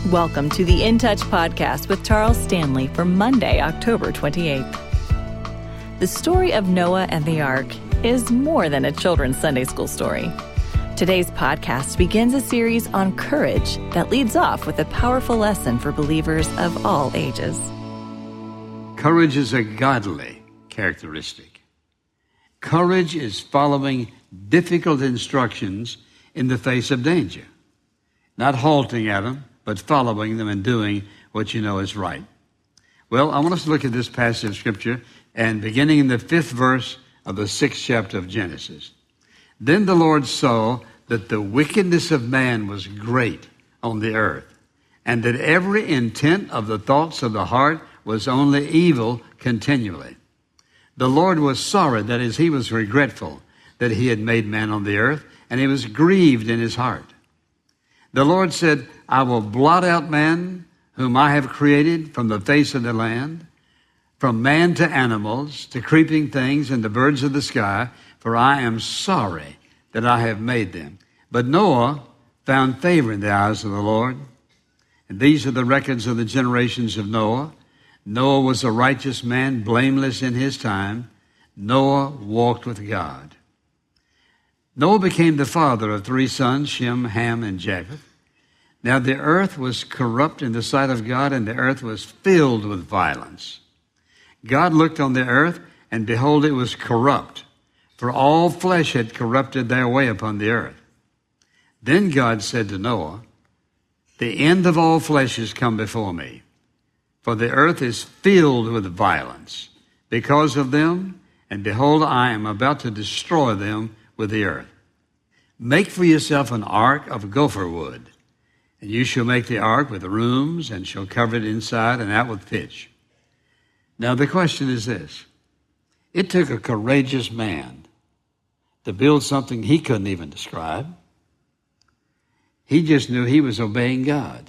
Welcome to the In Touch podcast with Charles Stanley for Monday, October 28th. The story of Noah and the Ark is more than a children's Sunday school story. Today's podcast begins a series on courage that leads off with a powerful lesson for believers of all ages. Courage is a godly characteristic. Courage is following difficult instructions in the face of danger, not halting at them, but following them and doing what you know is right. Well, I want us to look at this passage of Scripture, and beginning in the 5th verse of the 6th chapter of Genesis. Then the Lord saw that the wickedness of man was great on the earth, and that every intent of the thoughts of the heart was only evil continually. The Lord was sorry, that is, he was regretful that he had made man on the earth, and he was grieved in his heart. The Lord said, I will blot out man, whom I have created from the face of the land, from man to animals, to creeping things and the birds of the sky, for I am sorry that I have made them. But Noah found favor in the eyes of the Lord. And these are the records of the generations of Noah. Noah was a righteous man, blameless in his time. Noah walked with God. Noah became the father of 3 sons, Shem, Ham, and Japheth. Now the earth was corrupt in the sight of God, and the earth was filled with violence. God looked on the earth, and behold, it was corrupt, for all flesh had corrupted their way upon the earth. Then God said to Noah, the end of all flesh is come before me, for the earth is filled with violence because of them, and behold, I am about to destroy them with the earth. Make for yourself an ark of gopher wood, and you shall make the ark with rooms, and shall cover it inside and out with pitch. Now the question is this. It took a courageous man to build something he couldn't even describe. He just knew he was obeying God.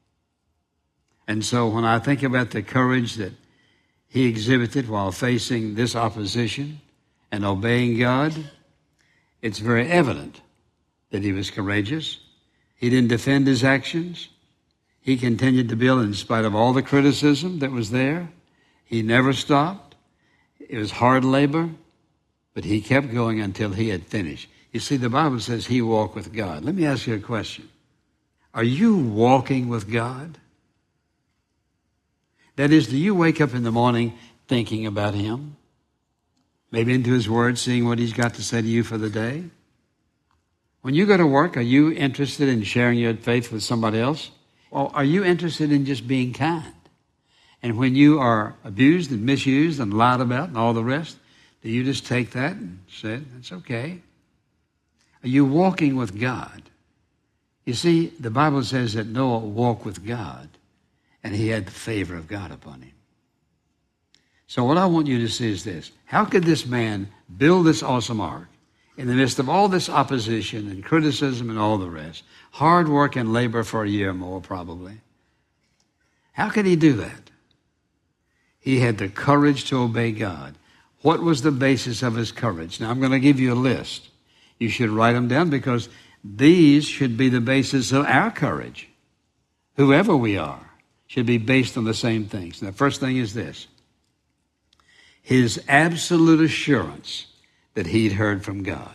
And so when I think about the courage that he exhibited while facing this opposition and obeying God, it's very evident that he was courageous. He didn't defend his actions. He continued to build in spite of all the criticism that was there. He never stopped. It was hard labor, but he kept going until he had finished. You see, the Bible says he walked with God. Let me ask you a question. Are you walking with God? That is, do you wake up in the morning thinking about him? Maybe into his word, seeing what he's got to say to you for the day? When you go to work, are you interested in sharing your faith with somebody else? Or are you interested in just being kind? And when you are abused and misused and lied about and all the rest, do you just take that and say, it's okay? Are you walking with God? You see, the Bible says that Noah walked with God, and he had the favor of God upon him. So what I want you to see is this. How could this man build this awesome ark in the midst of all this opposition and criticism and all the rest? Hard work and labor for a year or more, probably. How could he do that? He had the courage to obey God. What was the basis of his courage? Now, I'm going to give you a list. You should write them down because these should be the basis of our courage. Whoever we are should be based on the same things. Now, the first thing is this. His absolute assurance that he'd heard from God.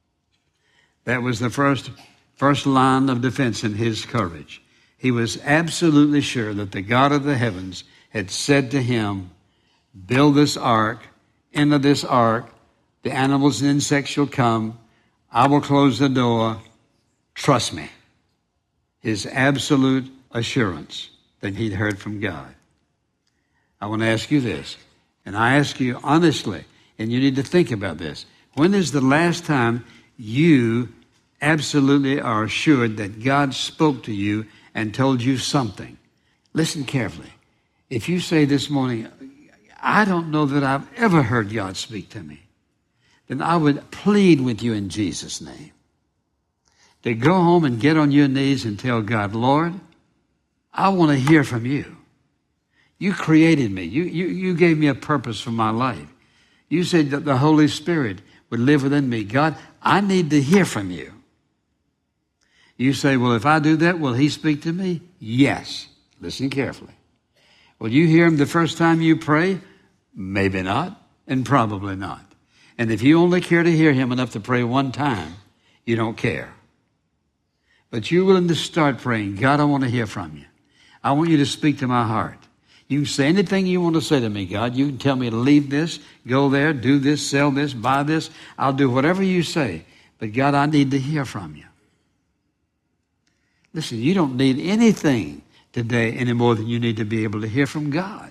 That was the first line of defense in his courage. He was absolutely sure that the God of the heavens had said to him, build this ark, enter this ark, the animals and insects shall come, I will close the door, trust me. His absolute assurance that he'd heard from God. I want to ask you this, and I ask you honestly, and you need to think about this. When is the last time you absolutely are assured that God spoke to you and told you something? Listen carefully. If you say this morning, I don't know that I've ever heard God speak to me, then I would plead with you in Jesus' name to go home and get on your knees and tell God, Lord, I want to hear from you. You created me. You gave me a purpose for my life. You said that the Holy Spirit would live within me. God, I need to hear from you. You say, well, if I do that, will he speak to me? Yes. Listen carefully. Will you hear him the first time you pray? Maybe not, and probably not. And if you only care to hear him enough to pray one time, you don't care. But you're willing to start praying, God, I want to hear from you. I want you to speak to my heart. You can say anything you want to say to me, God. You can tell me to leave this, go there, do this, sell this, buy this. I'll do whatever you say. But God, I need to hear from you. Listen, you don't need anything today any more than you need to be able to hear from God.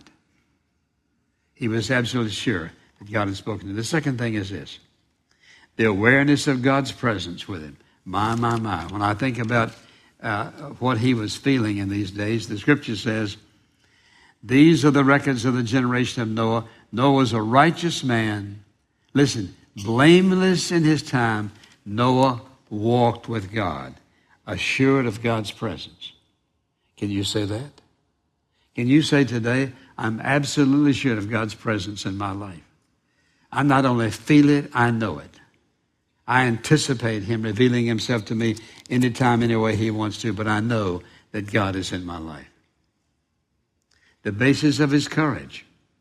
He was absolutely sure that God had spoken to him. The second thing is this, the awareness of God's presence with him. My. When I think about what he was feeling in these days, the scripture says, these are the records of the generation of Noah. Noah was a righteous man. Listen, blameless in his time. Noah walked with God, assured of God's presence. Can you say that? Can you say today, I'm absolutely sure of God's presence in my life? I not only feel it, I know it. I anticipate him revealing himself to me anytime, any way he wants to, but I know that God is in my life. The basis of his courage,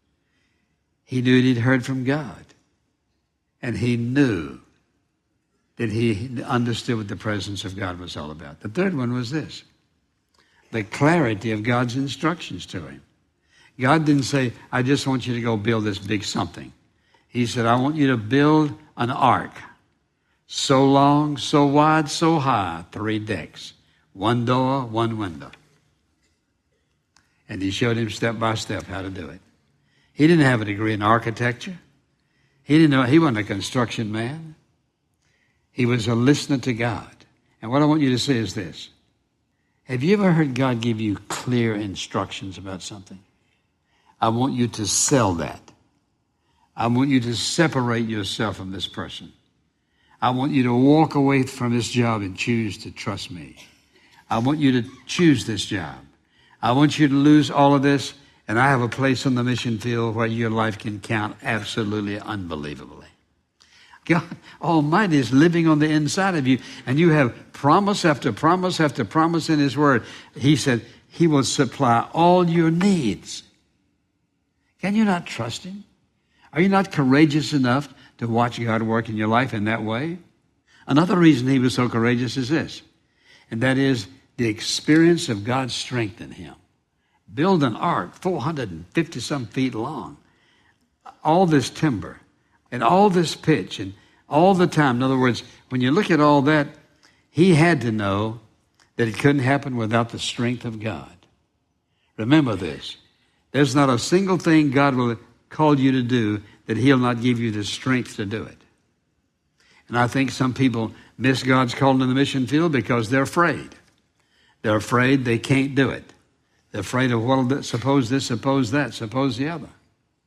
he knew he'd heard from God, and he knew that he understood what the presence of God was all about. The third one was this, the clarity of God's instructions to him. God didn't say, I just want you to go build this big something. He said, I want you to build an ark, so long, so wide, so high, 3 decks, 1 door, 1 window. And he showed him step by step how to do it. He didn't have a degree in architecture. He wasn't a construction man. He was a listener to God. And what I want you to say is this. Have you ever heard God give you clear instructions about something? I want you to sell that. I want you to separate yourself from this person. I want you to walk away from this job and choose to trust me. I want you to choose this job. I want you to lose all of this, and I have a place on the mission field where your life can count absolutely unbelievably. God Almighty is living on the inside of you, and you have promise after promise after promise in his word. He said he will supply all your needs. Can you not trust him? Are you not courageous enough to watch God work in your life in that way? Another reason he was so courageous is this, and that is the experience of God's strength in him. Build an ark 450-some feet long. All this timber and all this pitch and all the time. In other words, when you look at all that, he had to know that it couldn't happen without the strength of God. Remember this. There's not a single thing God will call you to do that he'll not give you the strength to do it. And I think some people miss God's calling in the mission field because they're afraid. They're afraid they can't do it. They're afraid of, well, suppose this, suppose that, suppose the other.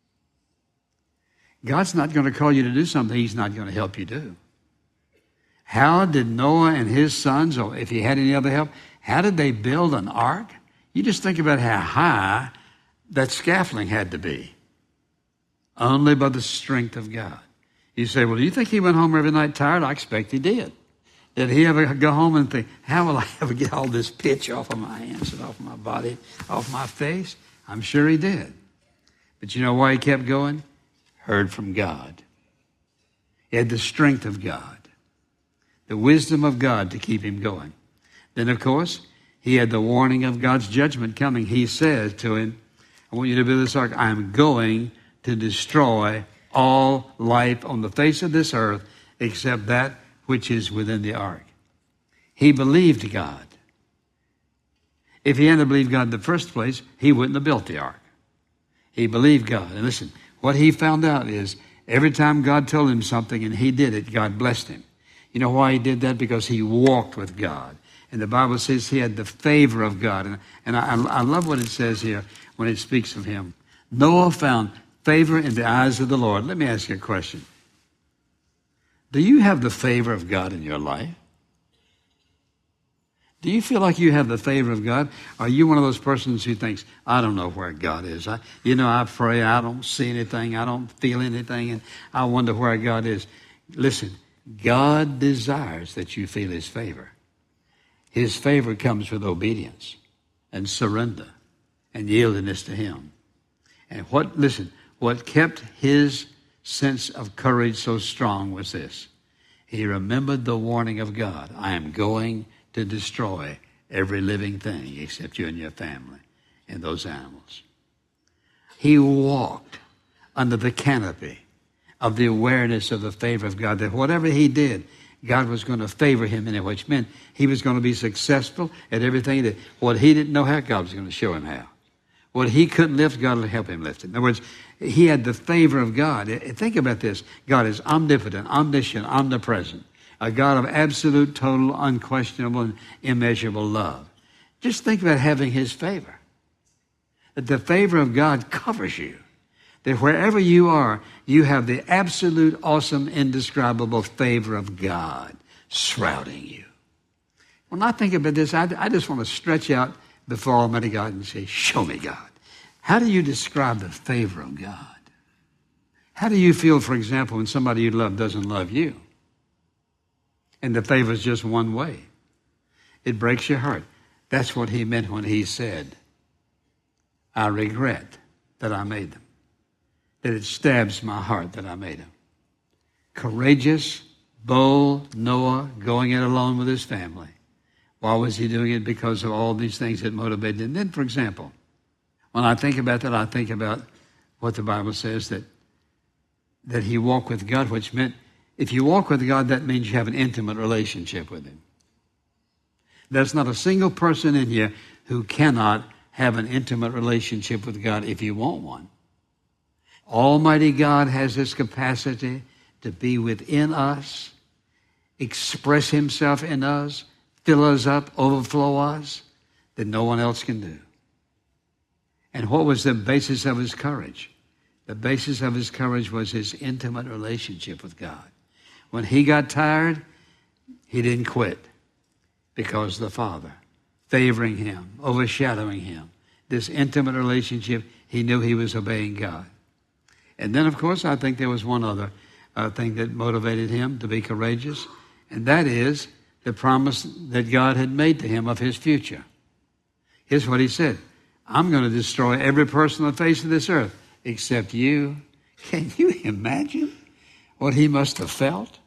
God's not going to call you to do something he's not going to help you do. How did Noah and his sons, or if he had any other help, how did they build an ark? You just think about how high that scaffolding had to be. Only by the strength of God. You say, well, do you think he went home every night tired? I expect he did. Did he ever go home and think, how will I ever get all this pitch off of my hands and off my body, off my face? I'm sure he did. But you know why he kept going? Heard from God. He had the strength of God, the wisdom of God to keep him going. Then, of course, he had the warning of God's judgment coming. He said to him, I want you to build this ark. I am going to destroy all life on the face of this earth except that which is within the ark. He believed God. If he hadn't believed God in the first place, he wouldn't have built the ark. He believed God. And listen, what he found out is every time God told him something and he did it, God blessed him. You know why he did that? Because he walked with God. And the Bible says he had the favor of God. And I love what it says here when it speaks of him. Noah found favor in the eyes of the Lord. Let me ask you a question. Do you have the favor of God in your life? Do you feel like you have the favor of God? Are you one of those persons who thinks, I don't know where God is. I pray, I don't see anything, I don't feel anything, and I wonder where God is. Listen, God desires that you feel his favor. His favor comes with obedience and surrender and yieldedness to him. And what kept his sense of courage so strong was this. He remembered the warning of God. I am going to destroy every living thing except you and your family and those animals. He walked under the canopy of the awareness of the favor of God, that whatever he did, God was going to favor him in it, which meant he was going to be successful at everything that what he didn't know how, God was going to show him how. What he couldn't lift, God would help him lift it. In other words, he had the favor of God. Think about this. God is omnipotent, omniscient, omnipresent, a God of absolute, total, unquestionable, and immeasurable love. Just think about having his favor. That the favor of God covers you. That wherever you are, you have the absolute, awesome, indescribable favor of God shrouding you. When I think about this, I just want to stretch out before Almighty God and say, show me, God. How do you describe the favor of God? How do you feel, for example, when somebody you love doesn't love you? And the favor is just one way. It breaks your heart. That's what he meant when he said, I regret that I made them. That it stabs my heart that I made them. Courageous, bold Noah going it alone with his family. Why was he doing it? Because of all these things that motivated him. Then, for example, when I think about that, I think about what the Bible says, that he walked with God, which meant if you walk with God, that means you have an intimate relationship with him. There's not a single person in here who cannot have an intimate relationship with God if you want one. Almighty God has this capacity to be within us, express himself in us, fill us up, overflow us, that no one else can do. And what was the basis of his courage? The basis of his courage was his intimate relationship with God. When he got tired, he didn't quit because the Father, favoring him, overshadowing him, this intimate relationship, he knew he was obeying God. And then, of course, I think there was one other thing that motivated him to be courageous, and that is the promise that God had made to him of his future. Here's what he said. I'm going to destroy every person on the face of this earth except you. Can you imagine what he must have felt?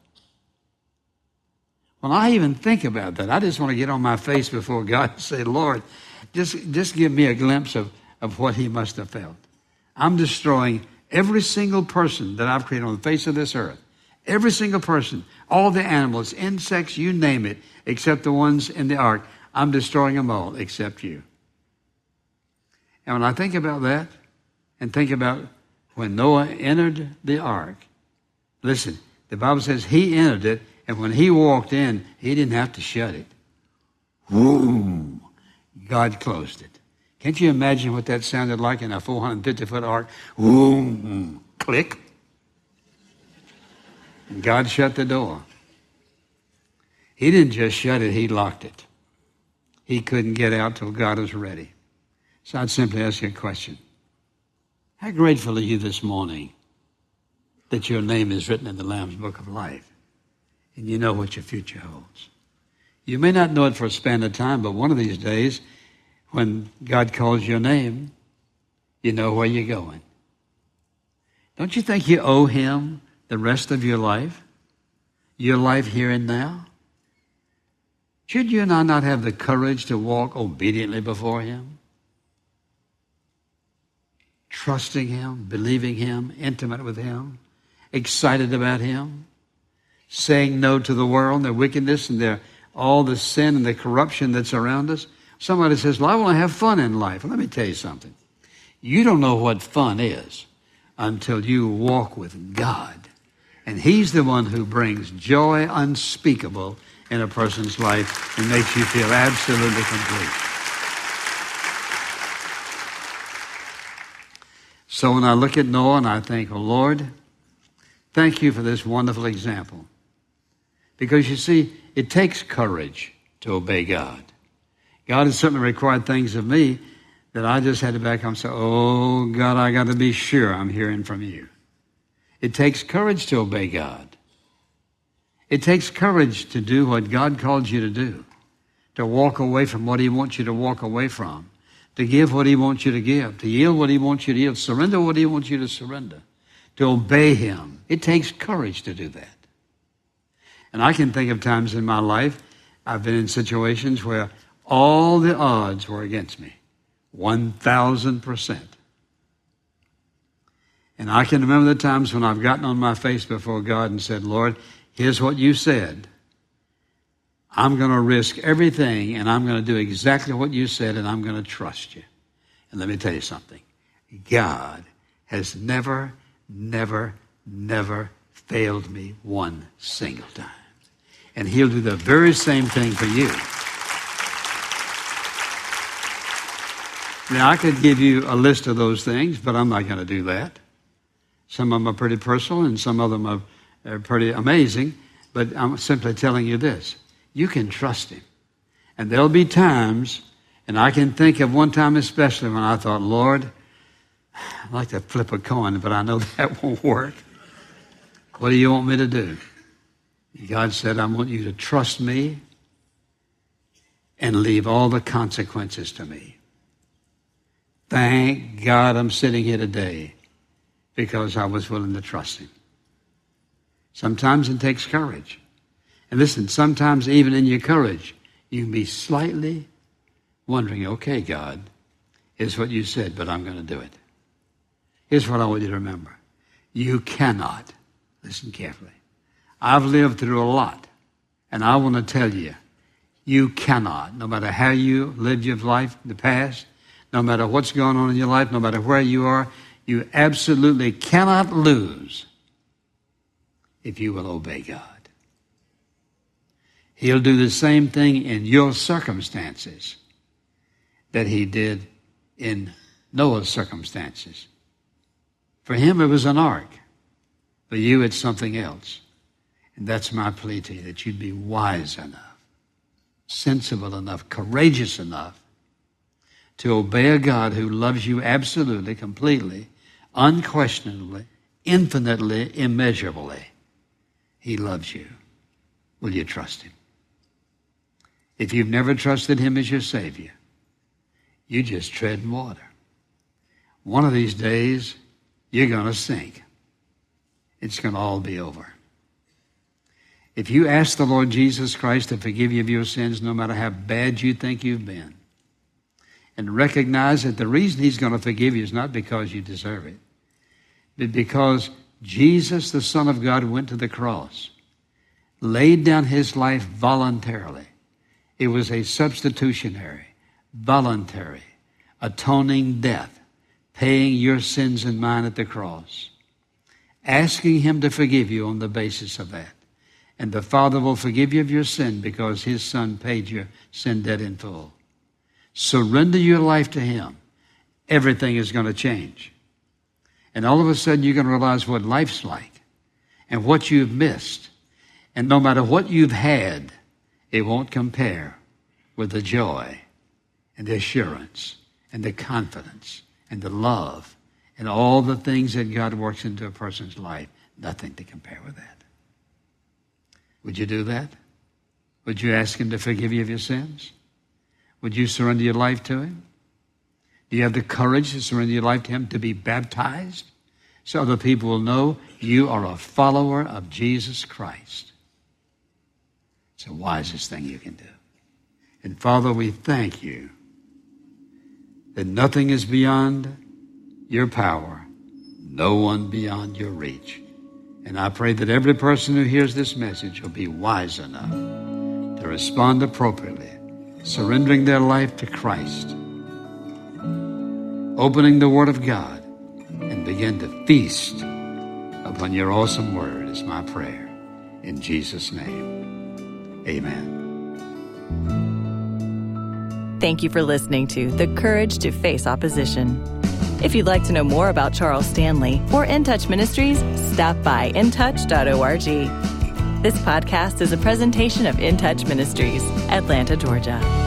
When I even think about that, I just want to get on my face before God and say, Lord, just give me a glimpse of what he must have felt. I'm destroying every single person that I've created on the face of this earth. Every single person, all the animals, insects, you name it, except the ones in the ark. I'm destroying them all except you. And when I think about that and think about when Noah entered the ark, listen, the Bible says he entered it, and when he walked in, he didn't have to shut it. Boom! God closed it. Can't you imagine what that sounded like in a 450-foot ark? Boom! Click. And God shut the door. He didn't just shut it, he locked it. He couldn't get out till God was ready. So I'd simply ask you a question. How grateful are you this morning that your name is written in the Lamb's Book of Life and you know what your future holds? You may not know it for a span of time, but one of these days, when God calls your name, you know where you're going. Don't you think you owe him the rest of your life here and now? Should you and I not have the courage to walk obediently before him? Trusting him, believing him, intimate with him, excited about him, saying no to the world and their wickedness and all the sin and the corruption that's around us. Somebody says, well, I want to have fun in life. Well, let me tell you something. You don't know what fun is until you walk with God. And he's the one who brings joy unspeakable in a person's life and makes you feel absolutely complete. So when I look at Noah and I think, oh, Lord, thank you for this wonderful example. Because you see, it takes courage to obey God. God has certainly required things of me that I just had to back up and say, oh, God, I got to be sure I'm hearing from you. It takes courage to obey God. It takes courage to do what God called you to do, to walk away from what he wants you to walk away from, to give what he wants you to give, to yield what he wants you to yield, surrender what he wants you to surrender, to obey him. It takes courage to do that. And I can think of times in my life I've been in situations where all the odds were against me, 1,000%. And I can remember the times when I've gotten on my face before God and said, Lord, here's what you said. I'm going to risk everything, and I'm going to do exactly what you said, and I'm going to trust you. And let me tell you something. God has never, never, never failed me one single time. And he'll do the very same thing for you. Now, I could give you a list of those things, but I'm not going to do that. Some of them are pretty personal, and some of them are pretty amazing. But I'm simply telling you this. You can trust him. And there'll be times, and I can think of one time especially when I thought, Lord, I'd like to flip a coin, but I know that won't work. What do you want me to do? God said, I want you to trust me and leave all the consequences to me. Thank God I'm sitting here today because I was willing to trust him. Sometimes it takes courage. And listen, sometimes even in your courage, you can be slightly wondering, okay, God, here's what you said, but I'm going to do it. Here's what I want you to remember. You cannot, listen carefully, I've lived through a lot, and I want to tell you, you cannot, no matter how you lived your life in the past, no matter what's going on in your life, no matter where you are, you absolutely cannot lose if you will obey God. He'll do the same thing in your circumstances that he did in Noah's circumstances. For him, it was an ark. For you, it's something else. And that's my plea to you, that you'd be wise enough, sensible enough, courageous enough to obey a God who loves you absolutely, completely, unquestionably, infinitely, immeasurably. He loves you. Will you trust him? If you've never trusted him as your Savior, you just tread in water. One of these days, you're going to sink. It's going to all be over. If you ask the Lord Jesus Christ to forgive you of your sins, no matter how bad you think you've been, and recognize that the reason he's going to forgive you is not because you deserve it, but because Jesus, the Son of God, went to the cross, laid down his life voluntarily. It was a substitutionary, voluntary, atoning death, paying your sins and mine at the cross, asking him to forgive you on the basis of that. And the Father will forgive you of your sin because his Son paid your sin debt in full. Surrender your life to him. Everything is going to change. And all of a sudden you're going to realize what life's like and what you've missed. And no matter what you've had, it won't compare with the joy and the assurance and the confidence and the love and all the things that God works into a person's life. Nothing to compare with that. Would you do that? Would you ask him to forgive you of your sins? Would you surrender your life to him? Do you have the courage to surrender your life to him, to be baptized, so other people will know you are a follower of Jesus Christ? It's the wisest thing you can do. And Father, we thank you that nothing is beyond your power, no one beyond your reach. And I pray that every person who hears this message will be wise enough to respond appropriately, surrendering their life to Christ, opening the Word of God, and begin to feast upon your awesome Word is my prayer. In Jesus' name, amen. Thank you for listening to The Courage to Face Opposition. If you'd like to know more about Charles Stanley or In Touch Ministries, stop by intouch.org. This podcast is a presentation of In Touch Ministries, Atlanta, Georgia.